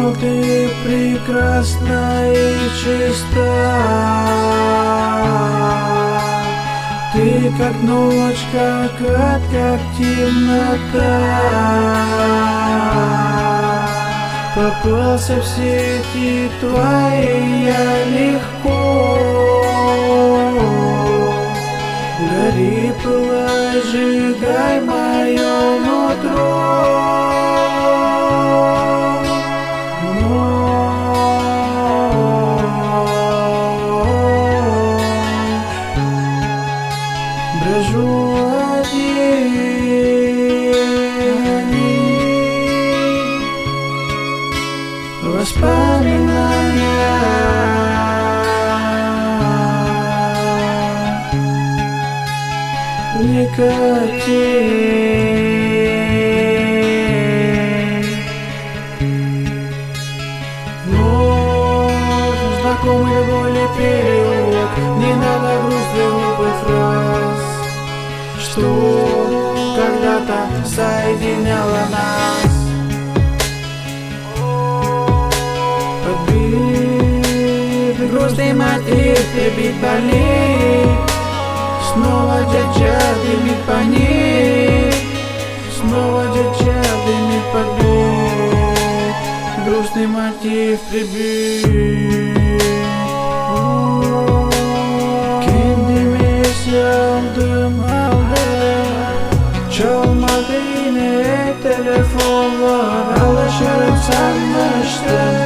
Но ты прекрасна и чиста, ты как ночь, как ад, как темнота. Попался в сети твои я легко. Гори, пылай, сжигай мое нутро. Брожу один, воспоминания, никотин. Вновь знакомый до боли переулок, не надо грустных глупых фраз, что когда-то соединяло нас. Подбит грустный мотив, прибит болит, снова дядя дымит по ней, снова дядя дымит подбит, грустный мотив прибит. Kendimi aldım, çalmadı yine telefonlar, alışırım sanmıştım.